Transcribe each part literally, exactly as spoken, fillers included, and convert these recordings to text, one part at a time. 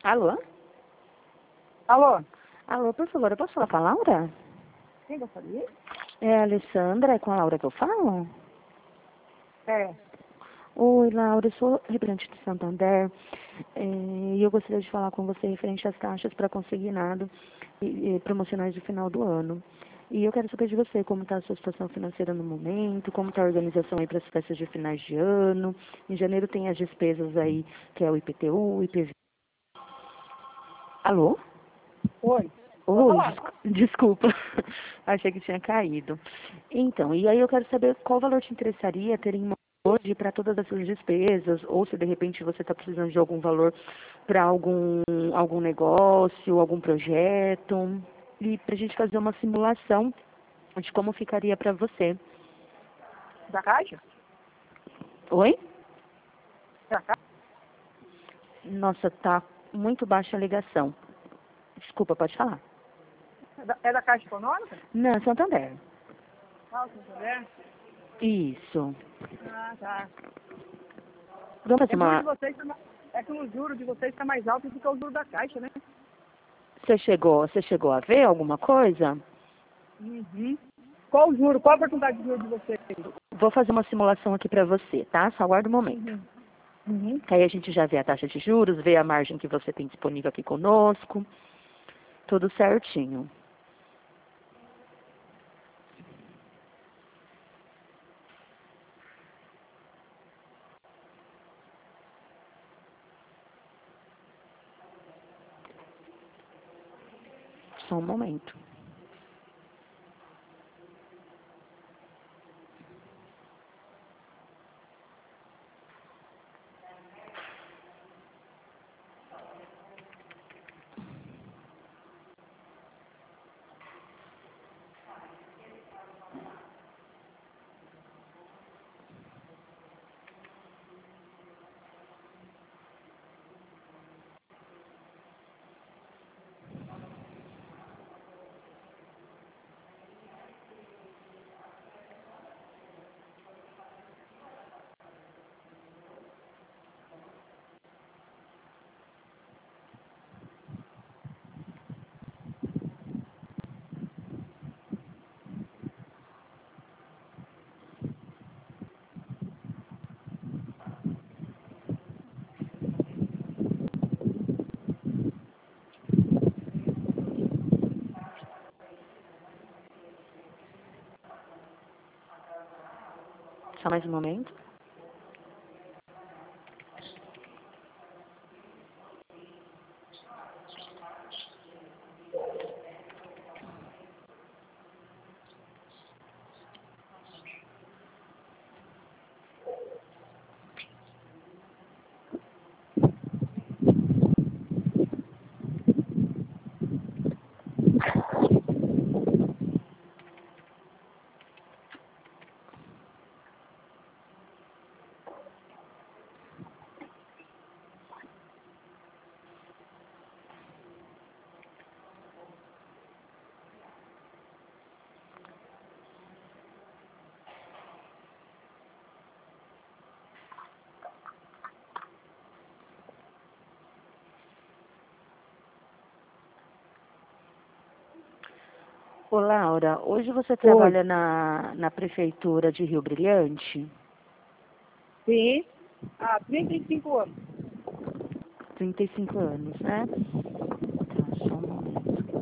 Alô? Alô? Alô, por favor, eu posso falar com a Laura? Quem gostaria? É a Alessandra, é com a Laura que eu falo? É. Oi, Laura, eu sou representante do Santander é, e eu gostaria de falar com você referente às taxas para consignado e, e promocionais do final do ano. E eu quero saber de você como está a sua situação financeira no momento, como está a organização aí para as festas de finais de ano. Em janeiro tem as despesas aí, que é o I P T U, o I P V. Alô? Oi. Pode Oi, falar. descu- desculpa, achei que tinha caído. Então, e aí eu quero saber qual valor te interessaria ter em mão hoje para todas as suas despesas, ou se de repente você está precisando de algum valor para algum, algum negócio, algum projeto, e para a gente fazer uma simulação de como ficaria para você. Da Caixa? Oi? Da Caixa? Nossa, tá muito baixa a ligação. Desculpa, pode falar. É da, é da Caixa Econômica? Não, Santander. Ah, o Santander? Isso. Ah, tá. Vamos fazer É juro de uma... vocês, tá ma- é que o juro de vocês está mais alto do que o juro da Caixa, né? Você chegou, você chegou a ver alguma coisa? Uhum. Qual o juro? Qual a oportunidade de juro de vocês? Vou fazer uma simulação aqui para você, tá? Só aguarda um momento. Uhum. Uhum. Que aí a gente já vê a taxa de juros, vê a margem que você tem disponível aqui conosco. Tudo certinho. Só um momento. Só mais um momento. Ô, Laura, hoje você Oi. trabalha na, na Prefeitura de Rio Brilhante? Sim. Há trinta e cinco anos. trinta e cinco anos, né? Tá, só um momento.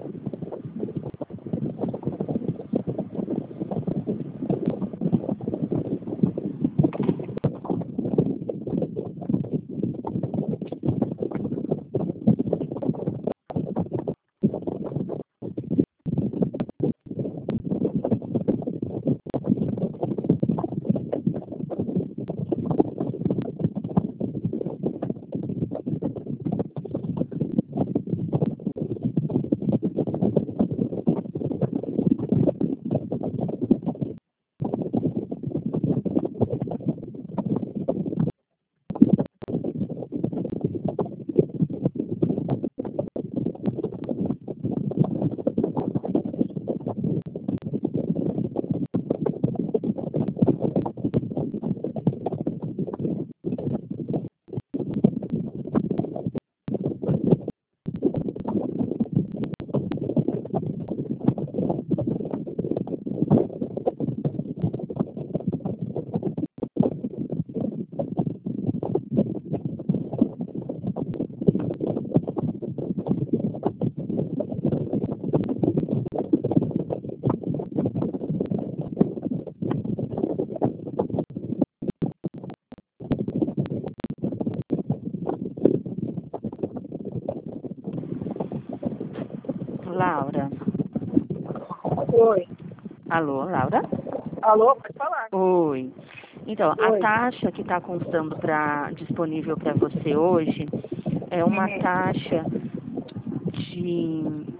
Laura? Oi. Alô, Laura? Alô, pode falar. Oi. Então, a Oi. taxa que está constando pra, disponível para você hoje é uma Uhum. taxa de...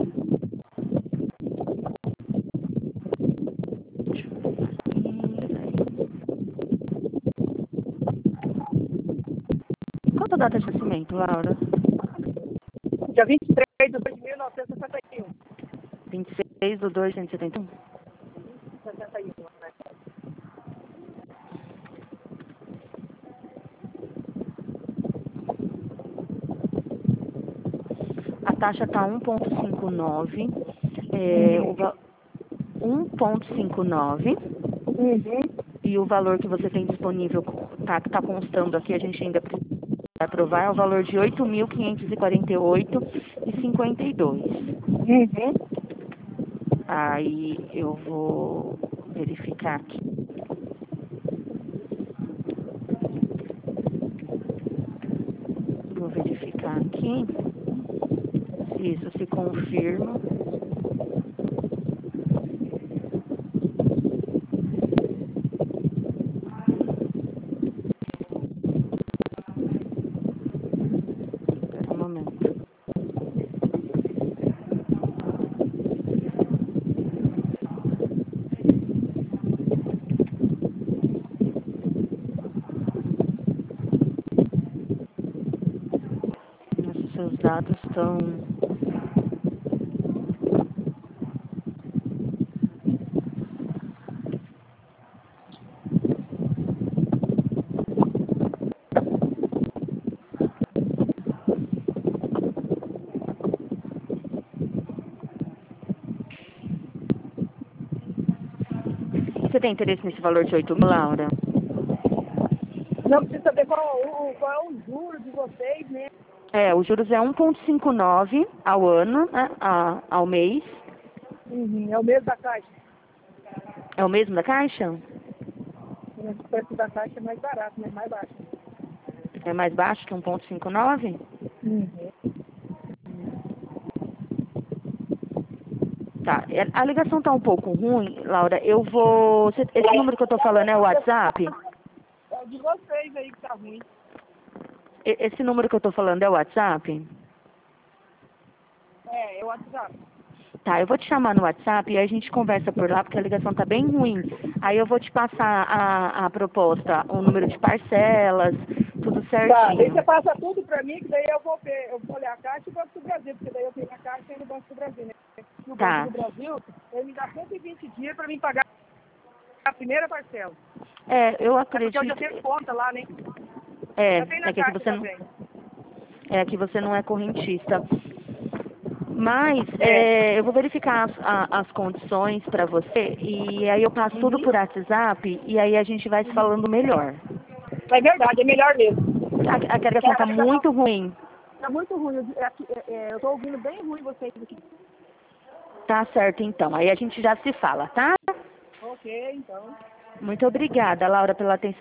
Deixa eu ver aqui, peraí. Qual a data de nascimento, Laura? Dia vinte e três de mil novecentos e sessenta e um. vinte e seis de dois de cento e setenta e um? sessenta e um, né? A taxa está um ponto cinquenta e nove. É, o Uhum. va- um ponto cinquenta e nove. Uhum. E o valor que você tem disponível, tá, que está constando aqui, a gente ainda precisa aprovar, é o valor de oito mil quinhentos e quarenta e oito reais e cinquenta e dois centavos. Uhum. Aí eu vou verificar aqui. Vou verificar aqui se isso se confirma. Espera um momento. Nossa, seus dados estão... Você tem interesse nesse valor de oito mil, Laura? Não precisa saber qual, o, qual é o juro de vocês, né? É, os juros é um ponto cinquenta e nove ao ano, né, a, ao mês. Uhum. É o mesmo da caixa. É o mesmo da Caixa? O preço da caixa é mais barato, né? Mais baixo. É mais baixo que um ponto cinquenta e nove? Uhum. Tá. É, a ligação tá um pouco ruim, Laura. Eu vou... cê- Esse número que eu tô falando é o WhatsApp? É o de vocês aí que tá ruim. E- Esse número que eu tô falando é o WhatsApp? É, é o WhatsApp. Tá, eu vou te chamar no WhatsApp e aí a gente conversa por lá, porque a ligação tá bem ruim. Aí eu vou te passar a, a proposta, o número de parcelas, tudo Tá, daí certinho. você passa tudo pra mim, que daí eu vou ver, eu vou olhar a caixa e o Banco do Brasil, porque daí eu tenho a caixa e no Banco do Brasil, né? E o Banco Tá. do Brasil, ele me dá cento e vinte dias pra mim pagar a primeira parcela. É, eu É porque eu já acredito... tenho conta lá, né? É, Já tem na é que aqui caixa você não... também. É que você não é correntista. Mas É. é, eu vou verificar as, a- as condições para você e aí eu passo tudo Uhum. por WhatsApp e aí a gente vai se falando melhor. É verdade, é melhor mesmo. A, a Porque ligação a está ligação muito ruim. tá muito ruim. Eu, é, aqui- é, é, eu tô ouvindo bem ruim vocês aqui. Tá certo então. Aí a gente já se fala, tá? Ok, então. Muito obrigada, Laura, pela atenção.